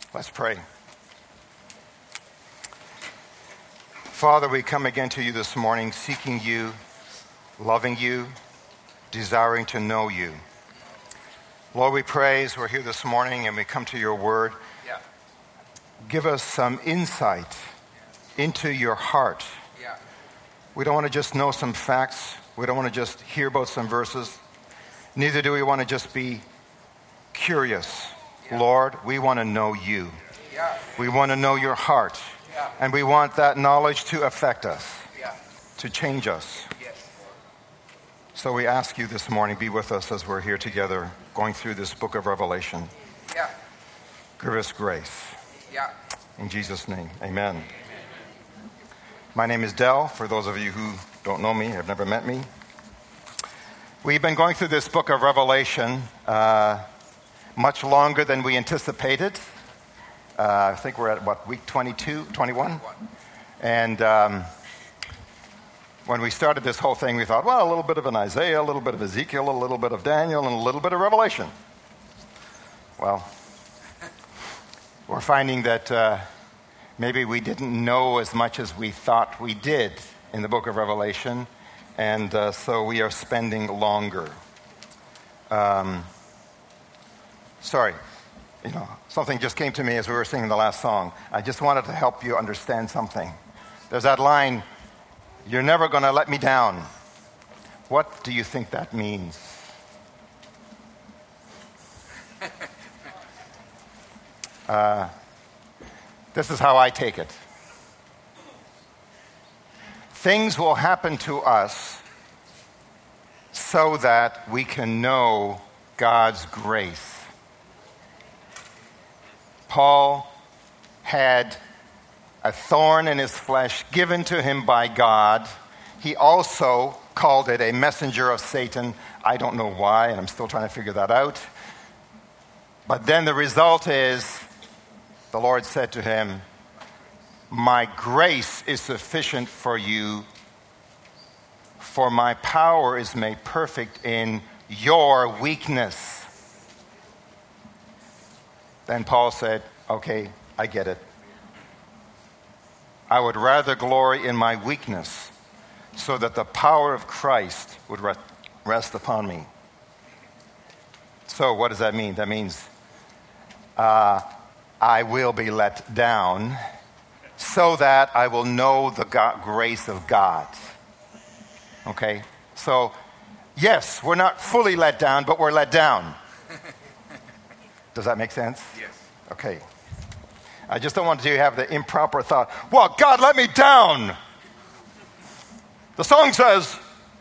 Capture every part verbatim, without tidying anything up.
Let's pray. Father, we come again to you this morning, seeking you, loving you, desiring to know you. Lord, we pray as we're here this morning and we come to your word. Yeah. Give us some insight into your heart. Yeah. We don't want to just know some facts. We don't want to just hear about some verses. Neither do we want to just be curious. Yeah. Lord, we want to know you. Yeah. We want to know your heart. Yeah. And we want that knowledge to affect us, Yeah. to change us. Yes. So we ask you this morning, be with us as we're here together going through this book of Revelation. Yeah. Give us grace. Yeah. In Jesus' name, amen. My name is Del. For those of you who don't know me, have never met me. We've been going through this book of Revelation uh, much longer than we anticipated. Uh, I think we're at, what, week twenty-two, twenty-one? And um, when we started this whole thing, we thought, well, a little bit of an Isaiah, a little bit of Ezekiel, a little bit of Daniel, and a little bit of Revelation. Well, we're finding that uh, maybe we didn't know as much as we thought we did in the book of Revelation, and uh, so we are spending longer. Um, sorry. You know, something just came to me as we were singing the last song. I just wanted to help you understand something. There's that line, "You're never going to let me down." What do you think that means? Uh, this is how I take it. Things will happen to us so that we can know God's grace. Paul had a thorn in his flesh given to him by God. He also called it a messenger of Satan. I don't know why, and I'm still trying to figure that out. But then the result is, the Lord said to him, "My grace is sufficient for you, for my power is made perfect in your weakness." Then Paul said, "Okay, I get it. I would rather glory in my weakness so that the power of Christ would rest upon me." So what does that mean? That means uh, I will be let down so that I will know the God, grace of God. Okay? So, yes, we're not fully let down, but we're let down. Does that make sense? Yes. Okay. I just don't want you to have the improper thought, well, God let me down. The song says,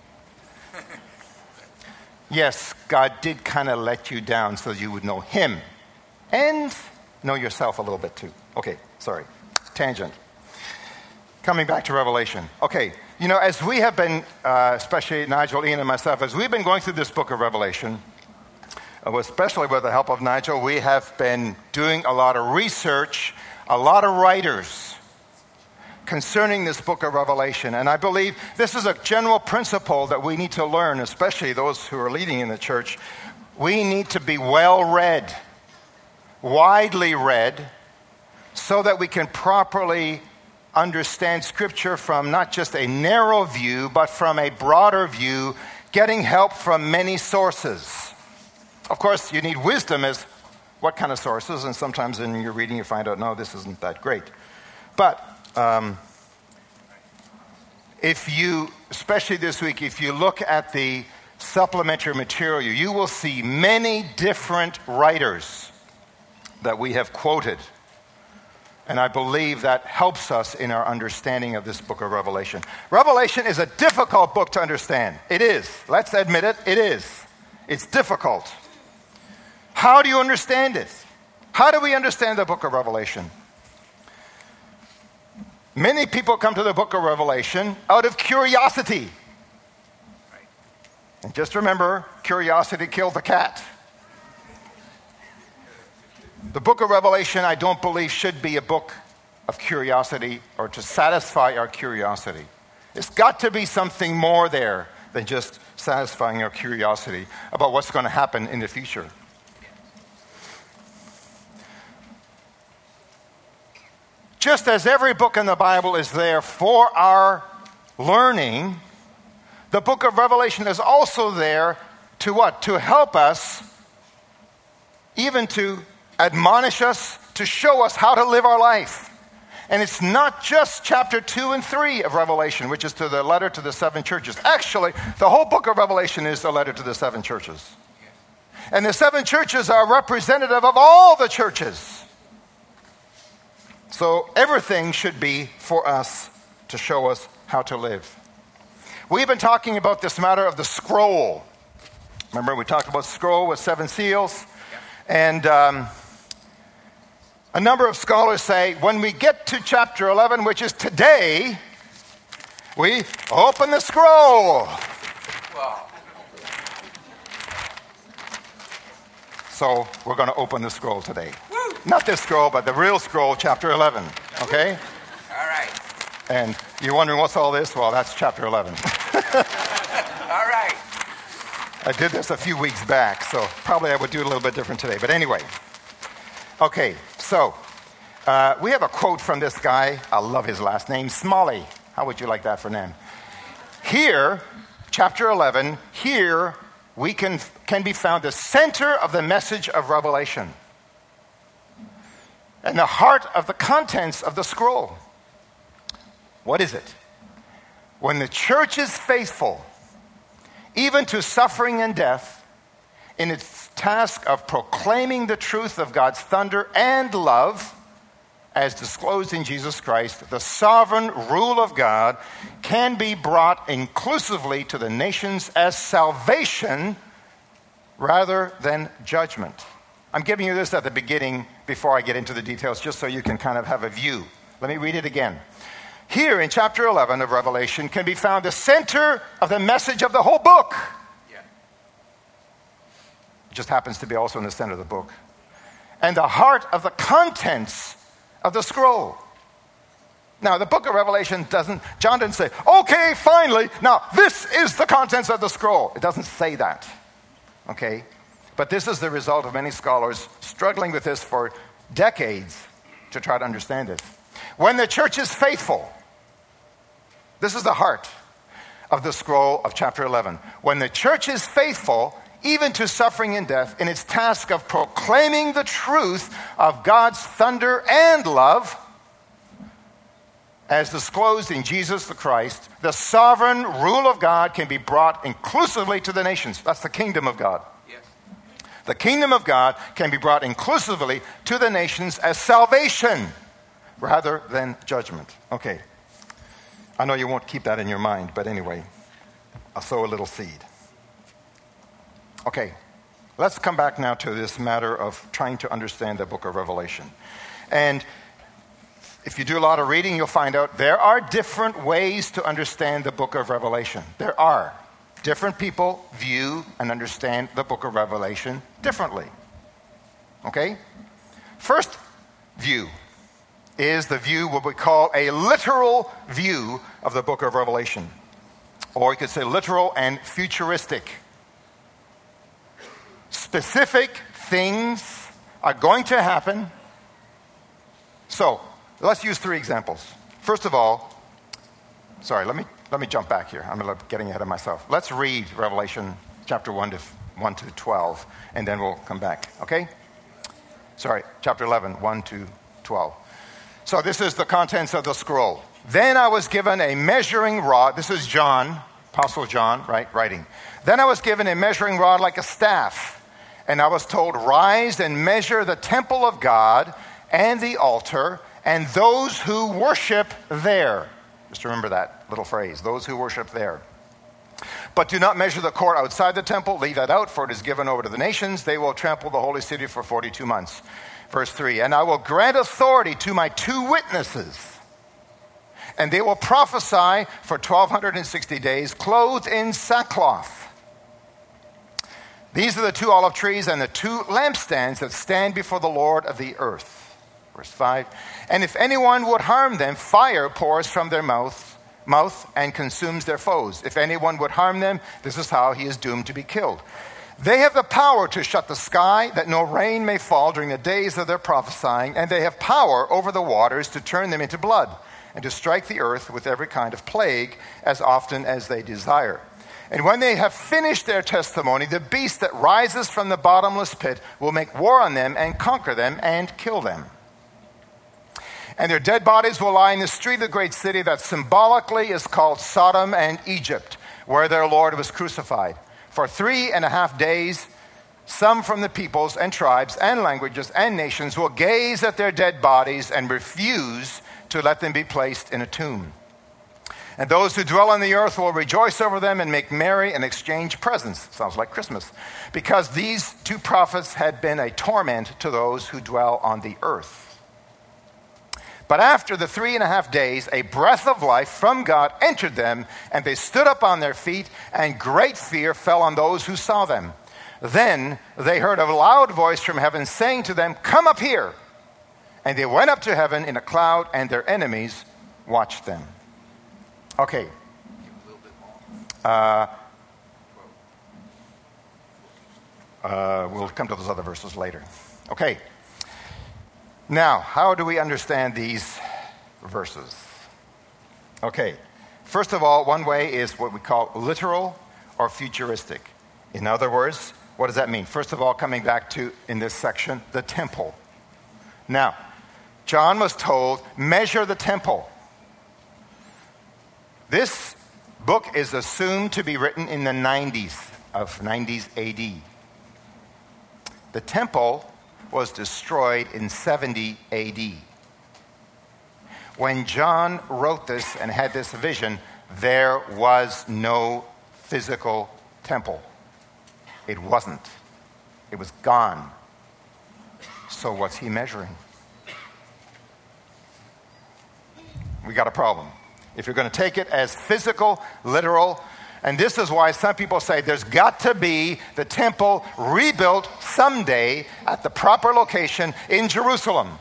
yes, God did kind of let you down so you would know him and know yourself a little bit too. Okay, sorry. Tangent. Coming back to Revelation. Okay, you know, as we have been, uh, especially Nigel, Ian, and myself, as we've been going through this book of Revelation, especially with the help of Nigel, we have been doing a lot of research, a lot of writers concerning this book of Revelation. And I believe this is a general principle that we need to learn, especially those who are leading in the church. We need to be well read, widely read, so that we can properly understand Scripture from not just a narrow view, but from a broader view, getting help from many sources. Of course, you need wisdom as what kind of sources, and sometimes in your reading you find out, no, this isn't that great. But um, if you, especially this week, if you look at the supplementary material, you will see many different writers that we have quoted. And I believe that helps us in our understanding of this book of Revelation. Revelation is a difficult book to understand. It is. Let's admit it. It is. It's difficult. How do you understand it? How do we understand the book of Revelation? Many people come to the book of Revelation out of curiosity. And just remember, curiosity killed the cat. The book of Revelation, I don't believe, should be a book of curiosity or to satisfy our curiosity. It's got to be something more there than just satisfying our curiosity about what's going to happen in the future. Just as every book in the Bible is there for our learning, the book of Revelation is also there to what? To help us, even to admonish us, to show us how to live our life. And it's not just chapter two and three of Revelation, which is to the letter to the seven churches. Actually, the whole book of Revelation is a letter to the seven churches. And the seven churches are representative of all the churches. So everything should be for us to show us how to live. We've been talking about this matter of the scroll. Remember, we talked about scroll with seven seals. And um, a number of scholars say when we get to chapter eleven, which is today, we open the scroll. Wow. So we're going to open the scroll today. Woo! Not this scroll, but the real scroll, chapter eleven. Okay? All right. And you're wondering what's all this? Well, that's chapter eleven. All right. I did this a few weeks back, so probably I would do it a little bit different today. But anyway. Okay, so uh, we have a quote from this guy. I love his last name, Smalley. How would you like that for name? Here, chapter eleven, here we can, can be found the center of the message of Revelation and the heart of the contents of the scroll. What is it? When the church is faithful, even to suffering and death, in its task of proclaiming the truth of God's thunder and love, as disclosed in Jesus Christ, the sovereign rule of God can be brought inclusively to the nations as salvation rather than judgment. I'm giving you this at the beginning before I get into the details, just so you can kind of have a view. Let me read it again. Here in chapter eleven of Revelation can be found the center of the message of the whole book. Just happens to be also in the center of the book. And the heart of the contents of the scroll. Now, the book of Revelation doesn't, John didn't say, okay, finally, now this is the contents of the scroll. It doesn't say that. Okay? But this is the result of many scholars struggling with this for decades to try to understand it. When the church is faithful, this is the heart of the scroll of chapter eleven. When the church is faithful, even to suffering and death, in its task of proclaiming the truth of God's thunder and love, as disclosed in Jesus the Christ, the sovereign rule of God can be brought inclusively to the nations. That's the kingdom of God. Yes. The kingdom of God can be brought inclusively to the nations as salvation rather than judgment. Okay. I know you won't keep that in your mind, but anyway, I'll sow a little seed. Okay, let's come back now to this matter of trying to understand the book of Revelation. And if you do a lot of reading, you'll find out there are different ways to understand the book of Revelation. There are. Different people view and understand the book of Revelation differently. Okay? First view is the view what we call a literal view of the book of Revelation. Or you could say literal and futuristic. Specific things are going to happen. So, let's use three examples. First of all, sorry, let me let me jump back here. I'm getting ahead of myself. Let's read Revelation chapter one to one to twelve, and then we'll come back. Okay? Sorry, chapter eleven, one to twelve. So this is the contents of the scroll. Then I was given a measuring rod. This is John, Apostle John, right, writing. Then I was given a measuring rod like a staff. And I was told, rise and measure the temple of God and the altar and those who worship there. Just remember that little phrase, those who worship there. But do not measure the court outside the temple. Leave that out, for it is given over to the nations. They will trample the holy city for forty-two months. Verse three, and I will grant authority to my two witnesses, and they will prophesy for twelve sixty days, clothed in sackcloth. These are the two olive trees and the two lampstands that stand before the Lord of the earth. Verse five, and if anyone would harm them, fire pours from their mouth, mouth and consumes their foes. If anyone would harm them, this is how he is doomed to be killed. They have the power to shut the sky, that no rain may fall during the days of their prophesying, and they have power over the waters to turn them into blood, and to strike the earth with every kind of plague as often as they desire. And when they have finished their testimony, the beast that rises from the bottomless pit will make war on them and conquer them and kill them. And their dead bodies will lie in the street of the great city that symbolically is called Sodom and Egypt, where their Lord was crucified. For three and a half days, some from the peoples and tribes and languages and nations will gaze at their dead bodies and refuse to let them be placed in a tomb. And those who dwell on the earth will rejoice over them and make merry and exchange presents. Sounds like Christmas. Because these two prophets had been a torment to those who dwell on the earth. But after the three and a half days, a breath of life from God entered them, and they stood up on their feet, and great fear fell on those who saw them. Then they heard a loud voice from heaven saying to them, "Come up here." And they went up to heaven in a cloud, and their enemies watched them. Okay. Uh, uh, we'll come to those other verses later. Okay. Now, how do we understand these verses? Okay. First of all, one way is what we call literal or futuristic. In other words, what does that mean? First of all, coming back to, in this section, the temple. Now, John was told, measure the temple. This book is assumed to be written in the nineties of nineties A D. The temple was destroyed in seventy A D. When John wrote this and had this vision, there was no physical temple. It wasn't. It was gone. So what's he measuring? We got a problem. If you're going to take it as physical, literal, and this is why some people say there's got to be the temple rebuilt someday at the proper location in Jerusalem.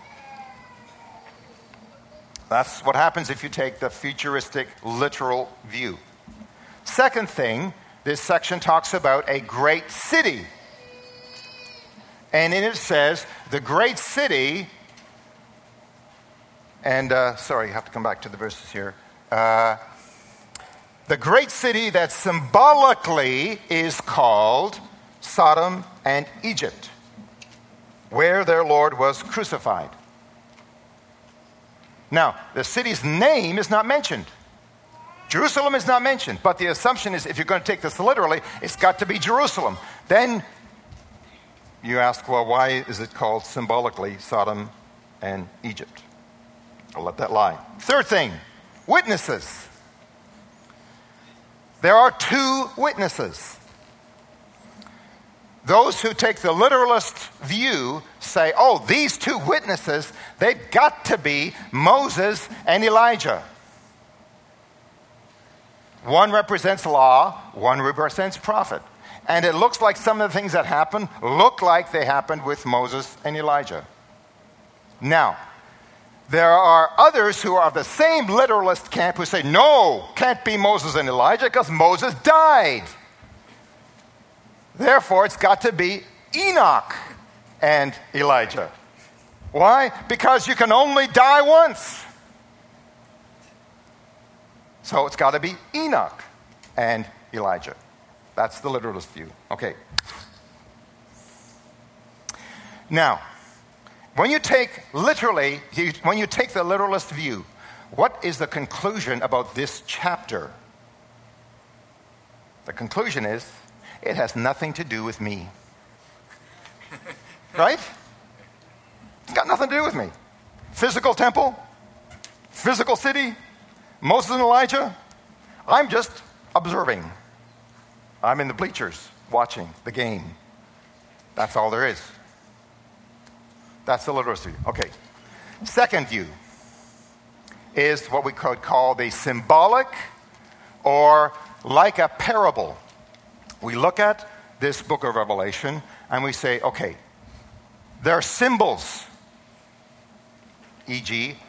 That's what happens if you take the futuristic, literal view. Second thing, this section talks about a great city. And in it says, the great city... And, uh, sorry, I have to come back to the verses here. Uh, the great city that symbolically is called Sodom and Egypt, where their Lord was crucified. Now, the city's name is not mentioned. Jerusalem is not mentioned, but the assumption is if you're going to take this literally, it's got to be Jerusalem. Then you ask, well, why is it called symbolically Sodom and Egypt? I'll let that lie. Third thing, witnesses. There are two witnesses. Those who take the literalist view say, oh, these two witnesses, they've got to be Moses and Elijah. One represents law, one represents prophet. And it looks like some of the things that happened look like they happened with Moses and Elijah. Now, there are others who are of the same literalist camp who say, no, can't be Moses and Elijah because Moses died. Therefore, it's got to be Enoch and Elijah. Why? Because you can only die once. So it's got to be Enoch and Elijah. That's the literalist view. Okay. Now, when you take literally, when you take the literalist view, what is the conclusion about this chapter? The conclusion is, it has nothing to do with me. Right? It's got nothing to do with me. Physical temple, physical city, Moses and Elijah. I'm just observing. I'm in the bleachers watching the game. That's all there is. That's the literalist view. Okay. Second view is what we could call the symbolic or like a parable. We look at this book of Revelation and we say, okay, there are symbols, for example,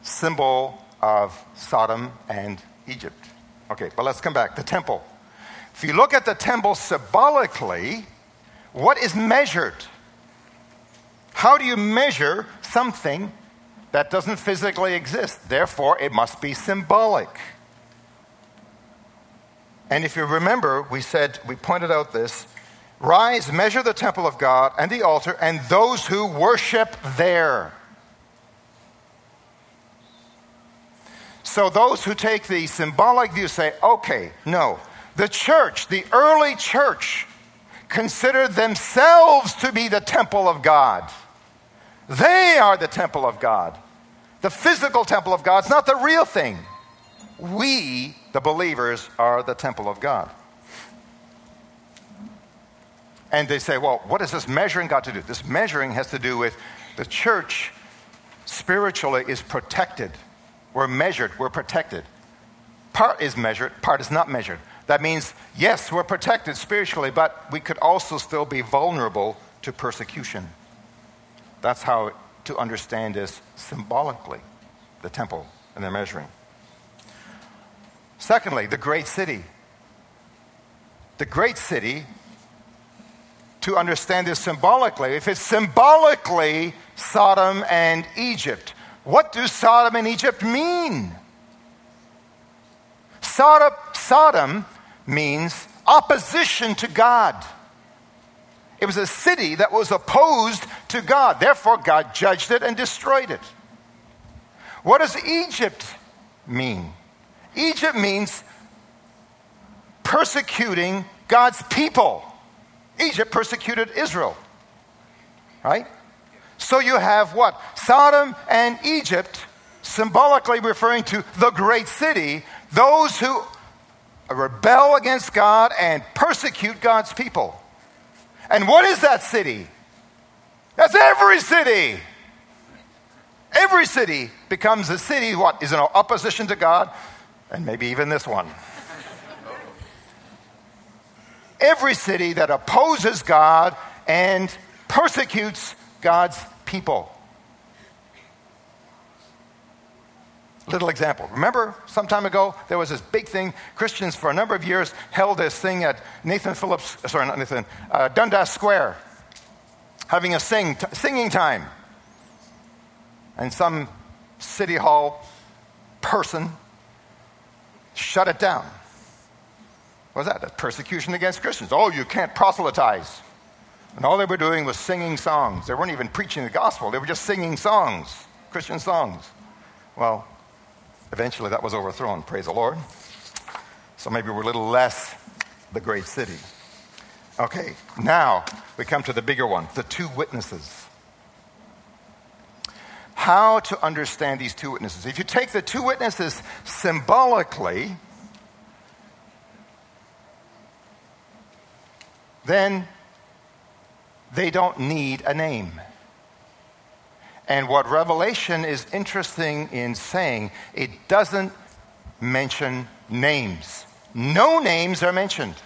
symbol of Sodom and Egypt. Okay, but let's come back. The temple. If you look at the temple symbolically, what is measured? How do you measure something that doesn't physically exist? Therefore, it must be symbolic. And if you remember, we said, we pointed out this, rise, measure the temple of God and the altar and those who worship there. So those who take the symbolic view say, okay, no. The church, the early church, considered themselves to be the temple of God. They are the temple of God. The physical temple of God is not the real thing. We, the believers, are the temple of God. And they say, well, what has this measuring got to do? This measuring has to do with the church spiritually is protected. We're measured, we're protected. Part is measured, part is not measured. That means, yes, we're protected spiritually, but we could also still be vulnerable to persecution. That's how to understand this symbolically, the temple and the measuring. Secondly, the great city. The great city, to understand this symbolically, if it's symbolically Sodom and Egypt, what do Sodom and Egypt mean? Sodom, Sodom means opposition to God. It was a city that was opposed to God. Therefore, God judged it and destroyed it. What does Egypt mean? Egypt means persecuting God's people. Egypt persecuted Israel. Right? So you have what? Sodom and Egypt, symbolically referring to the great city, those who rebel against God and persecute God's people. And what is that city? That's every city. Every city becomes a city, what, is in opposition to God, and maybe even this one. Every city that opposes God and persecutes God's people. Little example. Remember some time ago, there was this big thing. Christians for a number of years held this thing at Nathan Phillips, sorry, not Nathan, uh, Dundas Square, having a sing, t- singing time. And some city hall person shut it down. What was that? That's persecution against Christians. Oh, you can't proselytize. And all they were doing was singing songs. They weren't even preaching the gospel. They were just singing songs, Christian songs. Well, eventually that was overthrown, praise the Lord. So maybe we're a little less the great city. Okay, now we come to the bigger one, the two witnesses. How to understand these two witnesses. If you take the two witnesses symbolically, then they don't need a name. And what Revelation is interesting in saying, it doesn't mention names. No names are mentioned.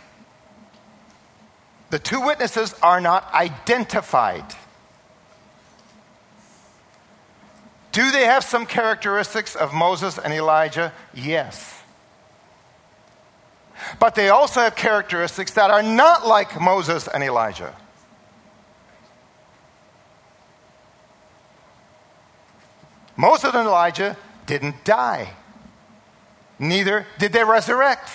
The two witnesses are not identified. Do they have some characteristics of Moses and Elijah? Yes. But they also have characteristics that are not like Moses and Elijah. Moses and Elijah didn't die. Neither did they resurrect.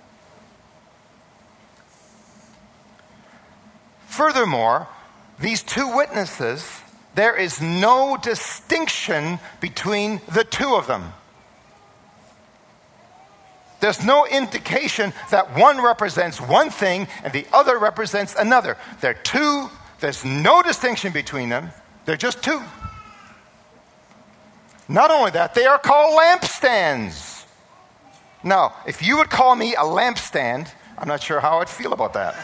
Furthermore, these two witnesses, there is no distinction between the two of them. There's no indication that one represents one thing and the other represents another. They're two. There's no distinction between them. They're just two. Not only that, they are called lampstands. Now, if you would call me a lampstand, I'm not sure how I'd feel about that.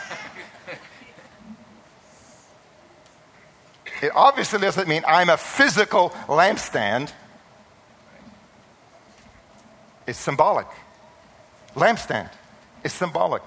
It obviously doesn't mean I'm a physical lampstand. It's symbolic. Lampstand is symbolic.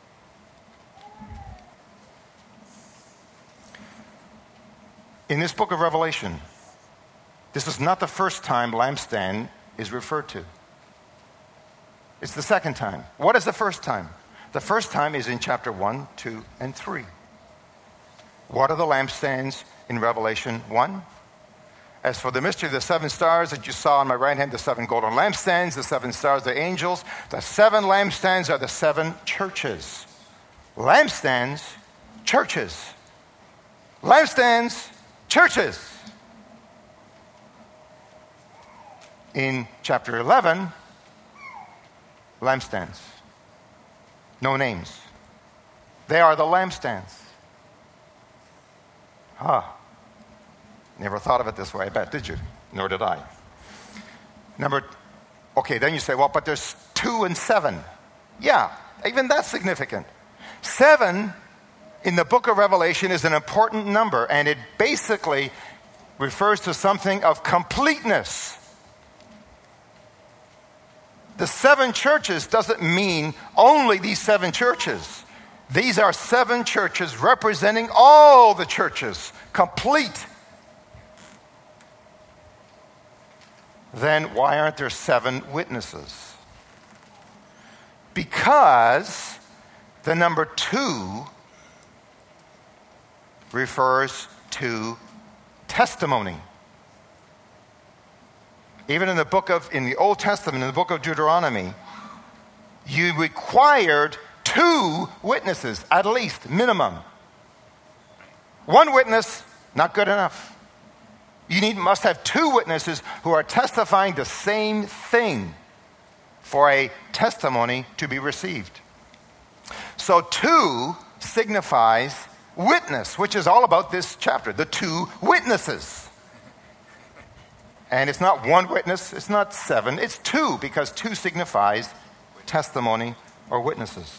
In this book of Revelation, this is not the first time lampstand is referred to. It's the second time. What is the first time? The first time is in chapter one, two, and three. What are the lampstands in Revelation one? As for the mystery of the seven stars that you saw on my right hand, the seven golden lampstands, the seven stars, the angels, the seven lampstands are the seven churches. Lampstands, churches. Lampstands, churches. In chapter eleven, lampstands. No names. They are the lampstands. Huh. Never thought of it this way, I bet, did you? Nor did I. Number, okay, then you say, well, but there's two and seven. Yeah, even that's significant. Seven in the book of Revelation is an important number, and it basically refers to something of completeness. The seven churches doesn't mean only these seven churches. These are seven churches representing all the churches, complete. Then why aren't there seven witnesses? Because the number two refers to testimony. Even in the book of, in the Old Testament, in the book of Deuteronomy, you required two witnesses, at least, minimum. One witness, not good enough. You need, must have two witnesses who are testifying the same thing for a testimony to be received. So two signifies witness, which is all about this chapter, the two witnesses. And it's not one witness, it's not seven, it's two, because two signifies testimony or witnesses.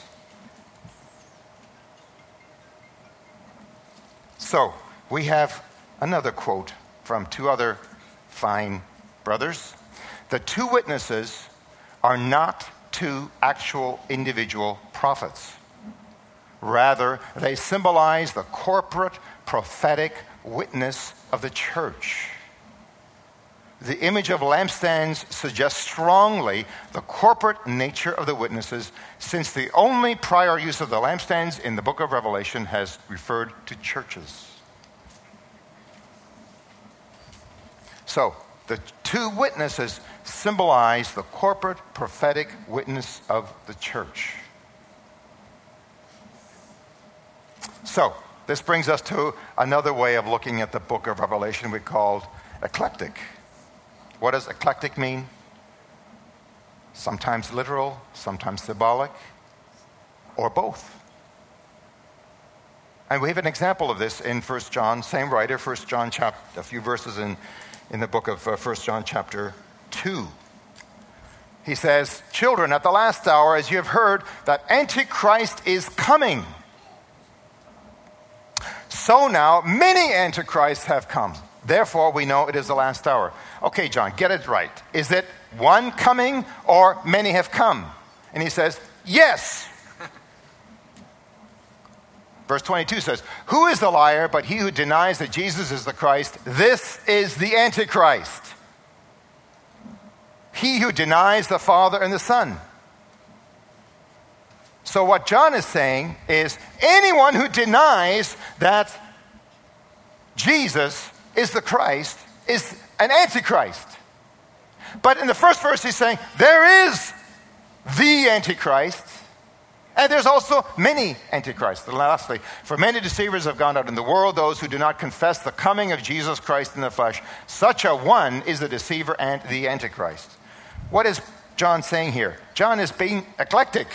So, we have another quote from two other fine brothers. The two witnesses are not two actual individual prophets. Rather, they symbolize the corporate prophetic witness of the church. The image of lampstands suggests strongly the corporate nature of the witnesses, since the only prior use of the lampstands in the book of Revelation has referred to churches. So, the two witnesses symbolize the corporate prophetic witness of the church. So, this brings us to another way of looking at the book of Revelation we called eclectic. What does eclectic mean? Sometimes literal, sometimes symbolic, or both. And we have an example of this in First John, same writer, First John chapter, a few verses in, in the book of uh, First John chapter two. He says, "Children, at the last hour, as you have heard, that Antichrist is coming. So now many Antichrists have come. Therefore, we know it is the last hour." Okay, John, get it right. Is it one coming or many have come? And he says, yes. Verse twenty-two says, "Who is the liar but he who denies that Jesus is the Christ? This is the Antichrist. He who denies the Father and the Son." So what John is saying is anyone who denies that Jesus is the Christ is an Antichrist. But in the first verse he's saying there is the Antichrist, and there's also many Antichrists. And lastly, "For many deceivers have gone out in the world, those who do not confess the coming of Jesus Christ in the flesh. Such a one is the deceiver and the Antichrist." What is John saying here? John is being eclectic.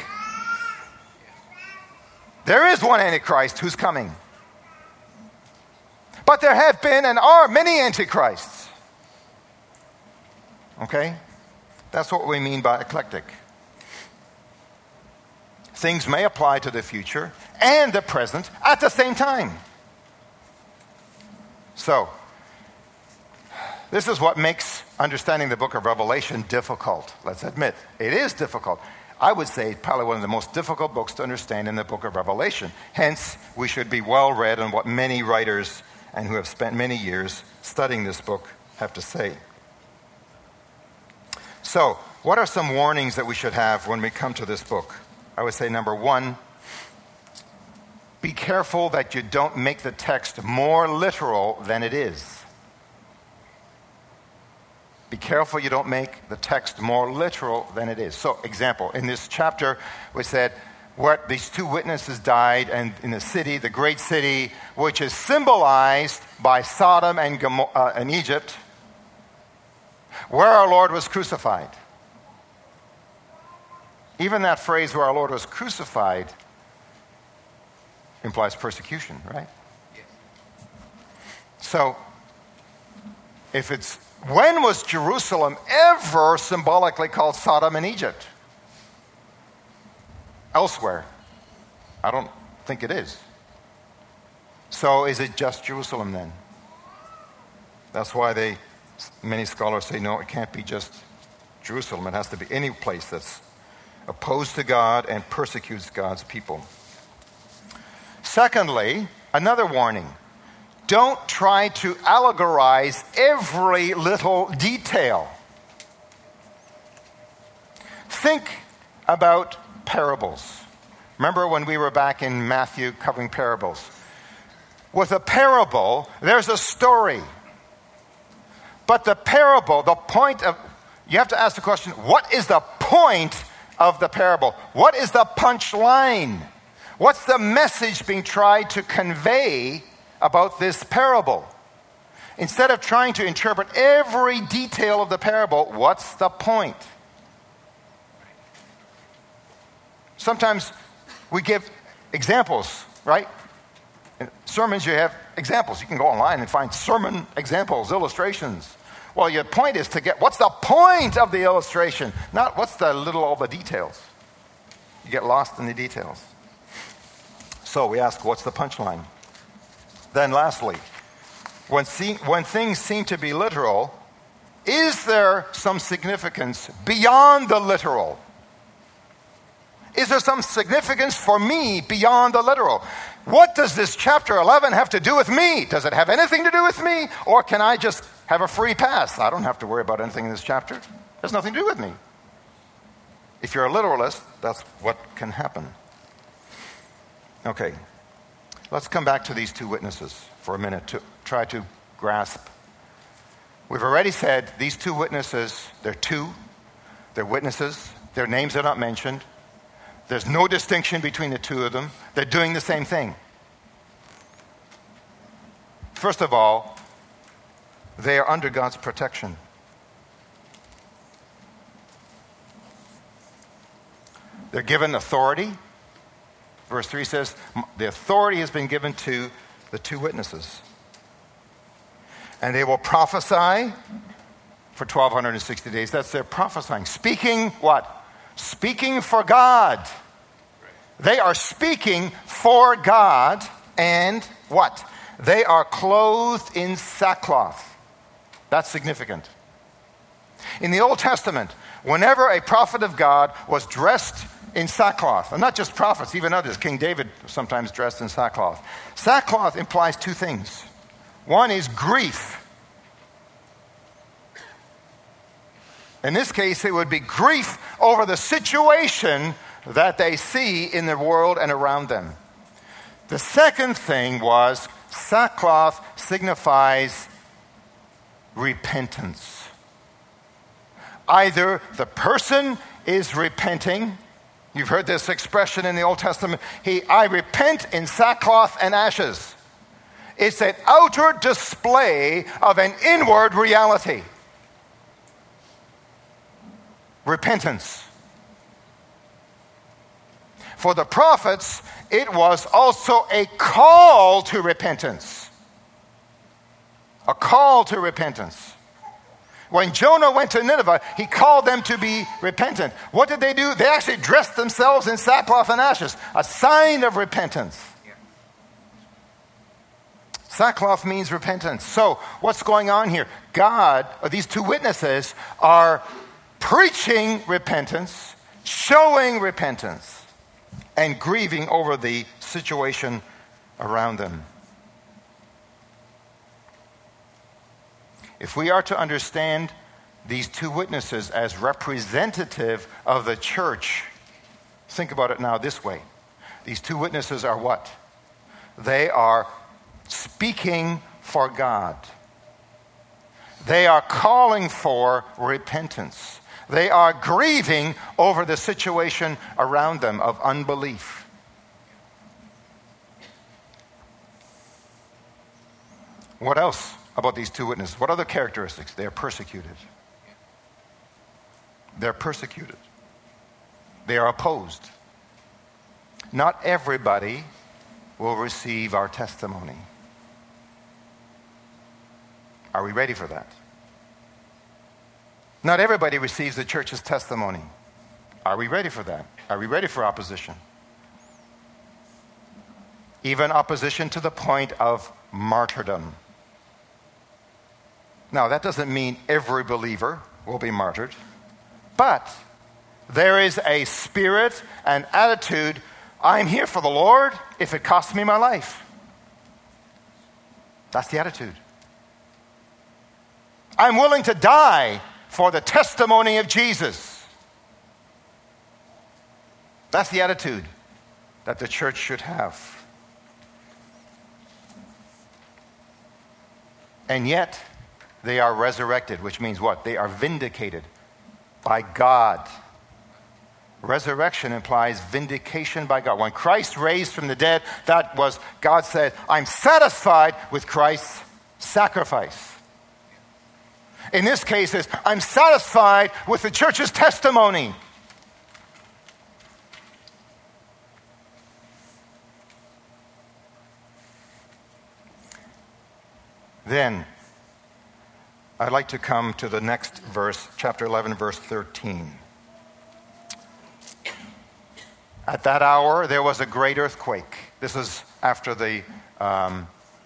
There is one Antichrist who's coming. But there have been and are many Antichrists. Okay? That's what we mean by eclectic. Things may apply to the future and the present at the same time. So, this is what makes understanding the book of Revelation difficult. Let's admit, it is difficult. I would say probably one of the most difficult books to understand in the book of Revelation. Hence, we should be well read on what many writers and who have spent many years studying this book have to say. So, what are some warnings that we should have when we come to this book? I would say number one, be careful that you don't make the text more literal than it is. Be careful you don't make the text more literal than it is. So, example, in this chapter, we said, what these two witnesses died and in the city, the great city, which is symbolized by Sodom and, Gomorrah, uh, and Egypt, where our Lord was crucified. Even that phrase, where our Lord was crucified, implies persecution, right? Yes. So, if it's, when was Jerusalem ever symbolically called Sodom and Egypt? Elsewhere? I don't think it is. So is it just Jerusalem then? That's why they, many scholars say, no, it can't be just Jerusalem. It has to be any place that's opposed to God and persecutes God's people. Secondly, another warning. Don't try to allegorize every little detail. Think about parables. Remember when we were back in Matthew covering parables? With a parable, there's a story. But the parable, the point of, you have to ask the question, what is the point of the parable? What is the punchline? What's the message being tried to convey about this parable? Instead of trying to interpret every detail of the parable, what's the point? Sometimes we give examples, right? In sermons, you have examples. You can go online and find sermon examples, illustrations. Well, your point is to get, what's the point of the illustration? Not what's the little, all the details. You get lost in the details. So we ask, what's the punchline? Then lastly, when, see, when things seem to be literal, is there some significance beyond the literal? Is there some significance for me beyond the literal? What does this chapter eleven have to do with me? Does it have anything to do with me? Or can I just have a free pass? I don't have to worry about anything in this chapter. It has nothing to do with me. If you're a literalist, that's what can happen. Okay, let's come back to these two witnesses for a minute to try to grasp. We've already said these two witnesses, they're two, they're witnesses, their names are not mentioned. There's no distinction between the two of them. They're doing the same thing. First of all, they are under God's protection. They're given authority. Verse three says, the authority has been given to the two witnesses. And they will prophesy for twelve sixty days. That's their prophesying. Speaking what? Speaking for God. They are speaking for God, and what? They are clothed in sackcloth. That's significant. In the Old Testament, whenever a prophet of God was dressed in sackcloth, and not just prophets, even others, King David sometimes dressed in sackcloth. Sackcloth implies two things. One is grief. In this case, it would be grief over the situation that they see in the world and around them. The second thing was sackcloth signifies repentance. Either the person is repenting. You've heard this expression in the Old Testament. He, I repent in sackcloth and ashes. It's an outer display of an inward reality. Repentance. For the prophets, it was also a call to repentance. A call to repentance. When Jonah went to Nineveh, he called them to be repentant. What did they do? They actually dressed themselves in sackcloth and ashes, a sign of repentance. Yeah. Sackcloth means repentance. So, what's going on here? God, or these two witnesses, are preaching repentance, showing repentance, and grieving over the situation around them. If we are to understand these two witnesses as representative of the church, Think about it now this way. These two witnesses are what? They are speaking for God. They are calling for repentance. They are grieving over the situation around them of unbelief. What else about these two witnesses? What other characteristics? They are persecuted. They're persecuted. They are opposed. Not everybody will receive our testimony. Are we ready for that? Not everybody receives the church's testimony. Are we ready for that? Are we ready for opposition? Even opposition to the point of martyrdom. Now, that doesn't mean every believer will be martyred, but there is a spirit and attitude. I'm here for the Lord if it costs me my life. That's the attitude. I'm willing to die for the testimony of Jesus. That's the attitude that the church should have. And yet, they are resurrected, which means what? They are vindicated by God. Resurrection implies vindication by God. When Christ raised from the dead, that was, God said, I'm satisfied with Christ's sacrifice. In this case, it's, I'm satisfied with the church's testimony. Then, I'd like to come to the next verse, chapter eleven, verse thirteen. At that hour, there was a great earthquake. This is after the um,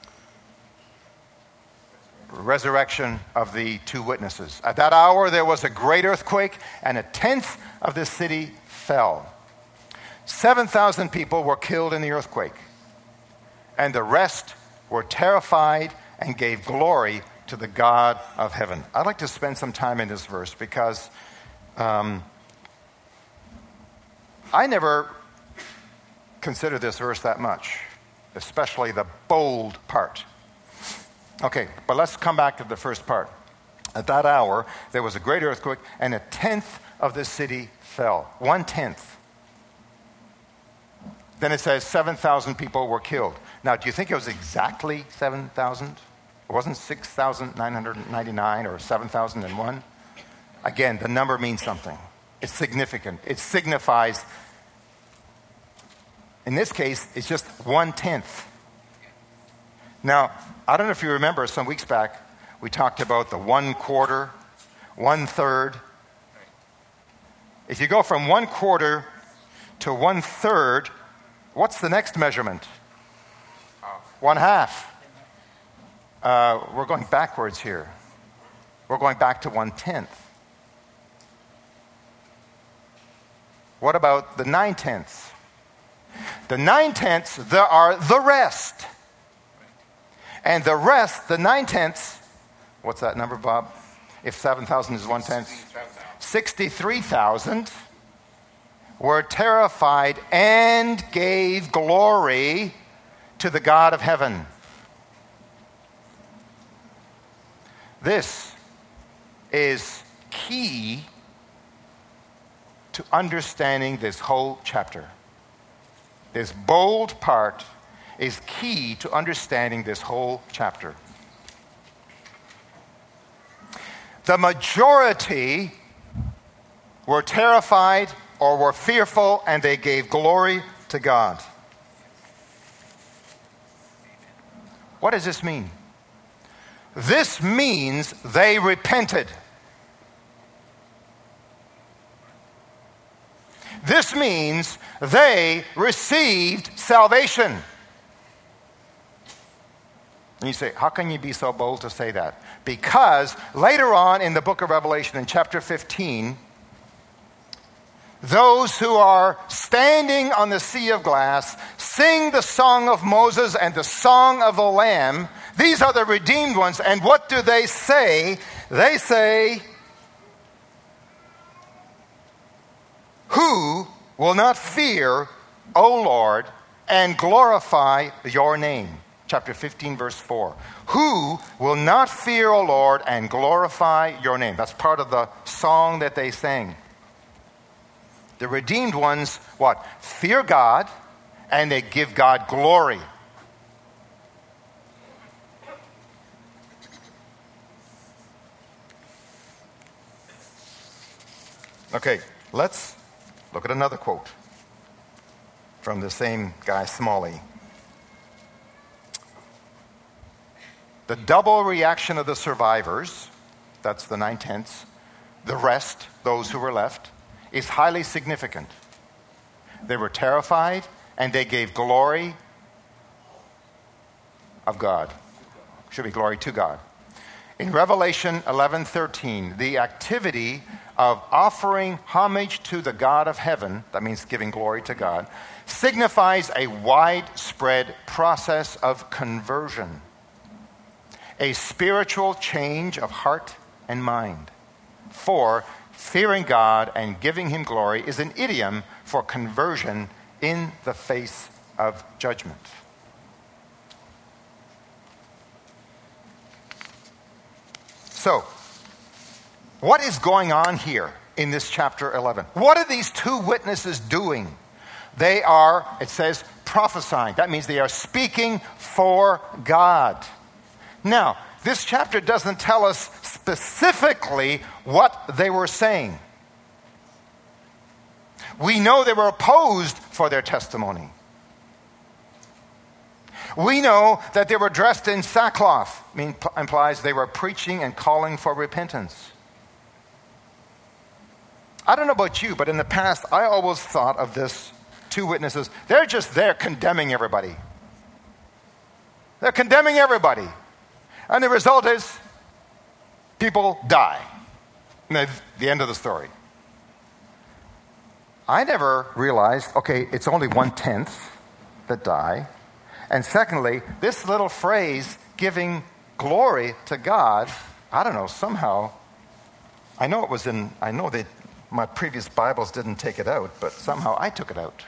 resurrection of the two witnesses. At that hour, there was a great earthquake, and a tenth of the city fell. seven thousand people were killed in the earthquake, and the rest were terrified and gave glory to the God of heaven. I'd like to spend some time in this verse because um, I never consider this verse that much, especially the bold part. Okay, but let's come back to the first part. At that hour, there was a great earthquake, and a tenth of the city fell. One tenth. Then it says seven thousand people were killed. Now, do you think it was exactly seven thousand? It wasn't six thousand nine hundred ninety-nine or seven thousand one? Again, the number means something. It's significant. It signifies, in this case, it's just one-tenth. Now, I don't know if you remember, some weeks back, we talked about the one quarter, one third. If you go from one quarter to one third, what's the next measurement? One half. Uh, we're going backwards here. We're going back to one tenth. What about the nine tenths? The nine tenths, there are the rest. And the rest, the nine tenths, what's that number, Bob? If seven thousand is one tenth? sixty-three thousand were terrified and gave glory to the God of heaven. This is key to understanding this whole chapter. This bold part is key to understanding this whole chapter. The majority were terrified or were fearful, and they gave glory to God. What does this mean? This means they repented. This means they received salvation. And you say, how can you be so bold to say that? Because later on in the book of Revelation, in chapter fifteen, those who are standing on the sea of glass sing the song of Moses and the song of the Lamb. These are the redeemed ones. And what do they say? They say, who will not fear, O Lord, and glorify your name? Chapter fifteen, verse four. Who will not fear, O Lord, and glorify your name? That's part of the song that they sang. The redeemed ones, what? Fear God, and they give God glory. Okay, let's look at another quote from the same guy, Smalley. The double reaction of the survivors, that's the nine-tenths, the rest, those who were left, is highly significant. They were terrified, and they gave glory of God. Should be glory to God. In Revelation eleven thirteen, the activity of offering homage to the God of heaven, that means giving glory to God, signifies a widespread process of conversion, a spiritual change of heart and mind. For fearing God and giving him glory is an idiom for conversion in the face of judgment. So, what is going on here in this chapter eleven? What are these two witnesses doing? They are, it says, prophesying. That means they are speaking for God. Now, this chapter doesn't tell us specifically what they were saying. We know they were opposed for their testimony. We know that they were dressed in sackcloth. I mean, implies they were preaching and calling for repentance. I don't know about you, but in the past, I always thought of this two witnesses. They're just there condemning everybody. They're condemning everybody. And the result is people die. And that's the end of the story. I never realized, okay, it's only one-tenth that die. And secondly, this little phrase, giving glory to God, I don't know, somehow, I know it was in, I know that my previous Bibles didn't take it out, but somehow I took it out.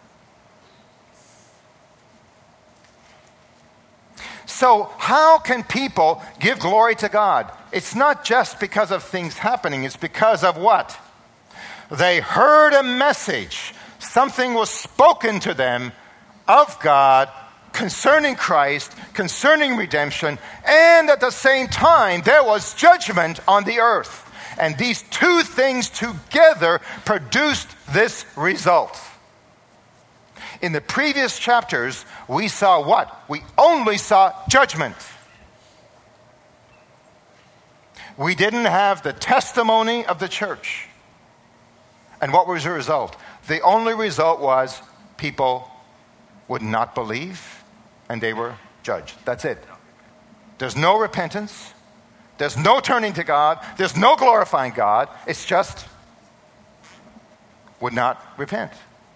So how can people give glory to God? It's not just because of things happening. It's because of what? They heard a message. Something was spoken to them of God concerning Christ, concerning redemption, and at the same time, there was judgment on the earth. And these two things together produced this result. In the previous chapters, we saw what? We only saw judgment. We didn't have the testimony of the church. And what was the result? The only result was people would not believe and they were judged. That's it. There's no repentance. There's no turning to God. There's no glorifying God. It's just would not repent.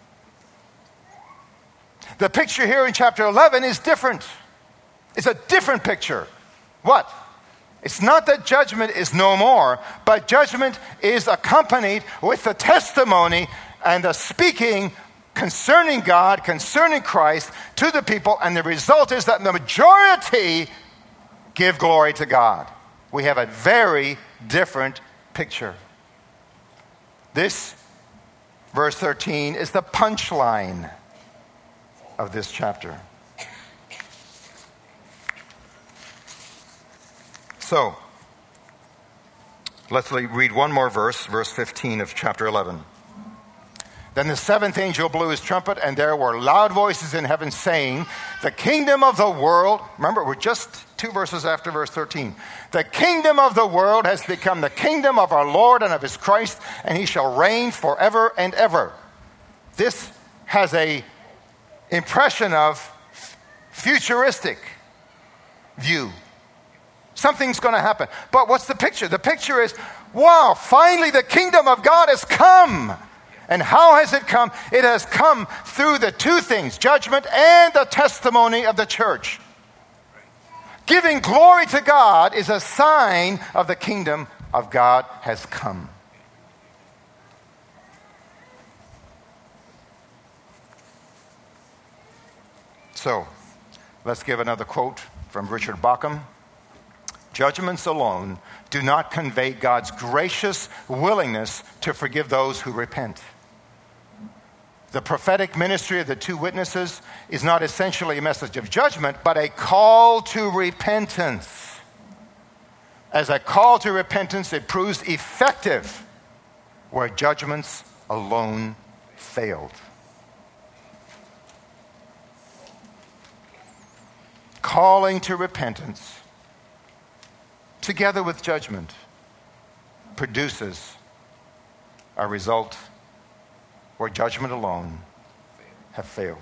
The picture here in chapter eleven is different. It's a different picture. What? It's not that judgment is no more, but judgment is accompanied with the testimony and the speaking concerning God, concerning Christ to the people, and the result is that the majority give glory to God. We have a very different picture. This, verse thirteen, is the punchline of this chapter. So, let's read one more verse, verse fifteen of chapter eleven. Then the seventh angel blew his trumpet, and there were loud voices in heaven saying, the kingdom of the world, remember, we're just two verses after verse thirteen. The kingdom of the world has become the kingdom of our Lord and of his Christ, and he shall reign forever and ever. This has a impression of futuristic view. Something's going to happen. But what's the picture? The picture is, wow, finally the kingdom of God has come. And how has it come? It has come through the two things, judgment and the testimony of the church. Giving glory to God is a sign of the kingdom of God has come. So, let's give another quote from Richard Bauckham. Judgments alone do not convey God's gracious willingness to forgive those who repent. The prophetic ministry of the two witnesses is not essentially a message of judgment, but a call to repentance. As a call to repentance, it proves effective where judgments alone failed. Calling to repentance, together with judgment, produces a result where judgment alone have failed.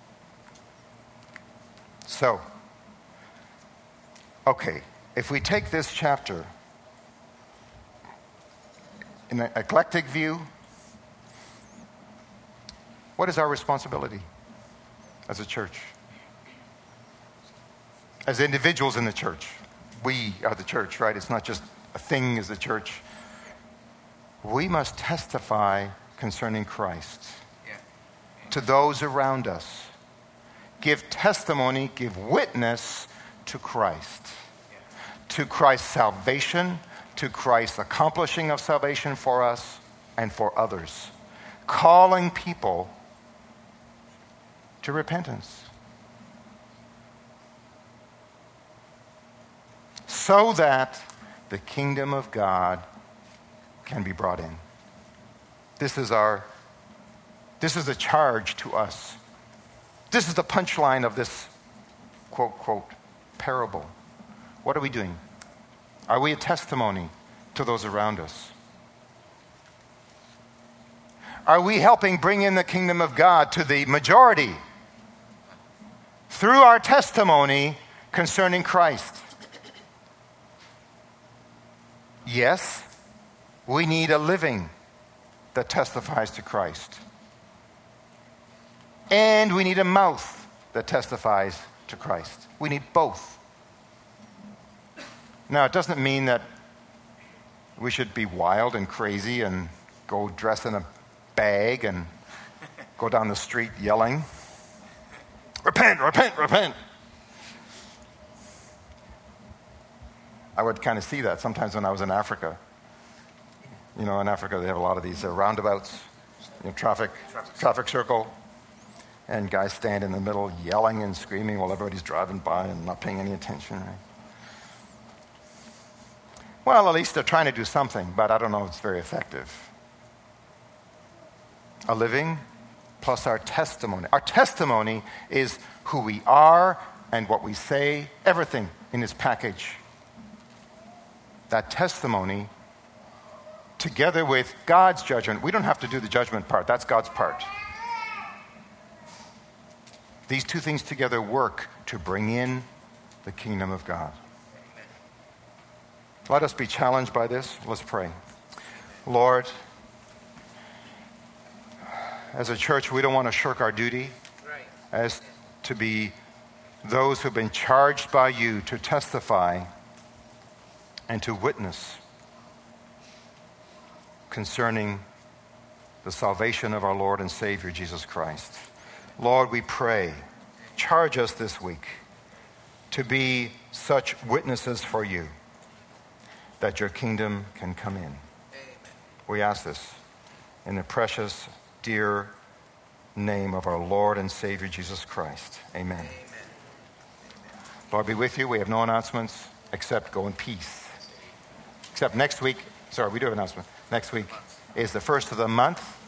So, okay, if we take this chapter in an eclectic view, what is our responsibility as a church? As individuals in the church. We are the church, right? It's not just a thing as the church. We must testify concerning Christ Yeah. to those around us. Give testimony, give witness to Christ. Yeah. To Christ's salvation, to Christ's accomplishing of salvation for us and for others. Calling people to repentance. So that the kingdom of God can be brought in. This is our, this is a charge to us. This is the punchline of this quote, quote, parable. What are we doing? Are we a testimony to those around us? Are we helping bring in the kingdom of God to the majority through our testimony concerning Christ? Yes, we need a living that testifies to Christ. And we need a mouth that testifies to Christ. We need both. Now, it doesn't mean that we should be wild and crazy and go dress in a bag and go down the street yelling, repent, repent, repent. I would kind of see that sometimes when I was in Africa. You know, in Africa they have a lot of these uh, roundabouts, you know, traffic, traffic circle, and guys stand in the middle yelling and screaming while everybody's driving by and not paying any attention, right? Well, at least they're trying to do something, but I don't know if it's very effective. A living plus our testimony. Our testimony is who we are and what we say, everything in this package. That testimony, together with God's judgment. We don't have to do the judgment part. That's God's part. These two things together work to bring in the kingdom of God. Let us be challenged by this. Let's pray. Lord, as a church, we don't want to shirk our duty as to be those who've been charged by you to testify and to witness concerning the salvation of our Lord and Savior, Jesus Christ. Lord, we pray, charge us this week to be such witnesses for you that your kingdom can come in. Amen. We ask this in the precious, dear name of our Lord and Savior, Jesus Christ. Amen. Amen. Lord be with you. We have no announcements except go in peace. Except next week, sorry, we do have an announcement. Next week is the first of the month.